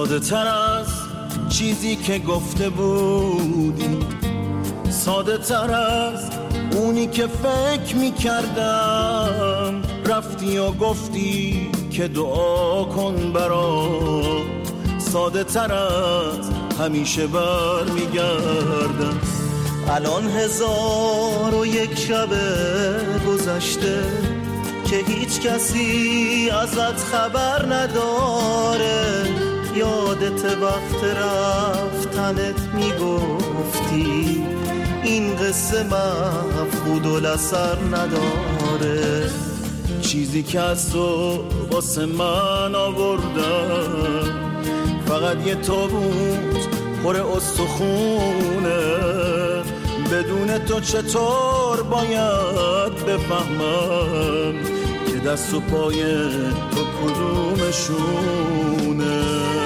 ساده تر از چیزی که گفته بودی، ساده تر از اونی که فکر میکردم. رفتی و گفتی که دعا کن برام، ساده تر از همیشه بر میگردم. الان 1001 شب گذشته که هیچ کسی ازت خبر نداره. یادت وقت رفتنت میگفتی این قصه مفقود الاثر نداره. چیزی که از تو واسه من آوردم فقط یه تابوت پر استخونه. بدون تو چطور باید بفهمم که دست و پای تو کدومشونه؟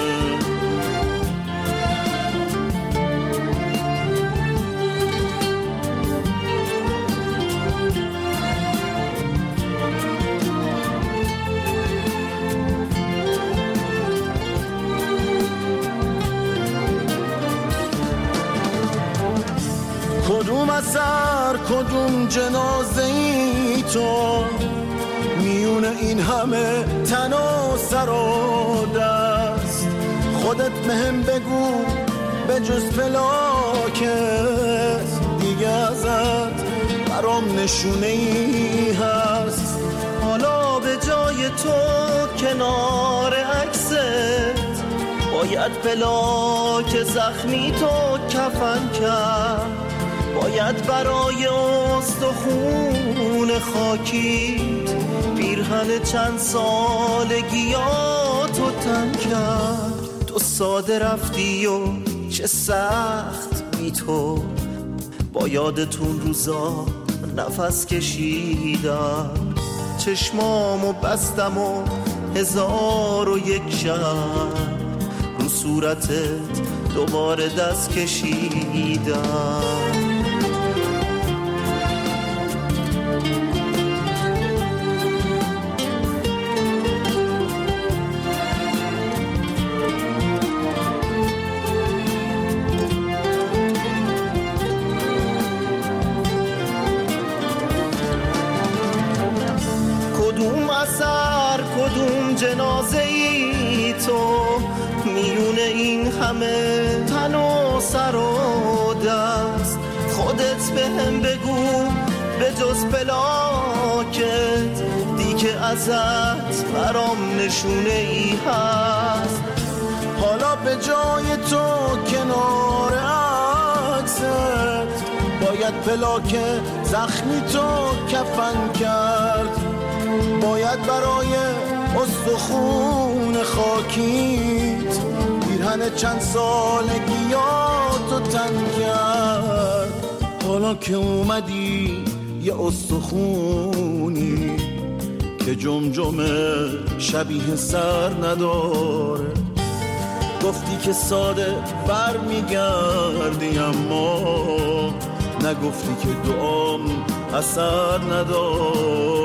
کدوم اثر کدوم جنازه ای تو، میون این همه تن و سر و دست. خودت بهم بگو به جز فلاکت دیگه ازت برام نشونه ای هست. حالا به جای تو کنار عکست باید فلاک زخمی تو کفن کرد. باید برای استخون خاکیت پیرهن چند سالگیاتو تن کرد. تو ساده رفتی و چه سخت بی تو، با یادتون روزا نفس کشیدم. چشمامو بستم و 1001 شب رو صورتت دوباره دست کشیدم. کدوم اثر کدوم جنازه ای تو، میون این همه تن و سر و دست. خودت بهم بگو به جز پلاکت دیگه ازت برام نشونه ای هست. حالا به جای تو کنار عکست باید پلاک زخمی تو کفن کرد. باید برای استخون خاکیت پیرهن چند سالگیاتو تن کرد. حالا که اومدی یه استخونی که جمجمه شبیه سر نداره. گفتی که ساده بر میگردی اما نگفتی که دعام اثر نداره.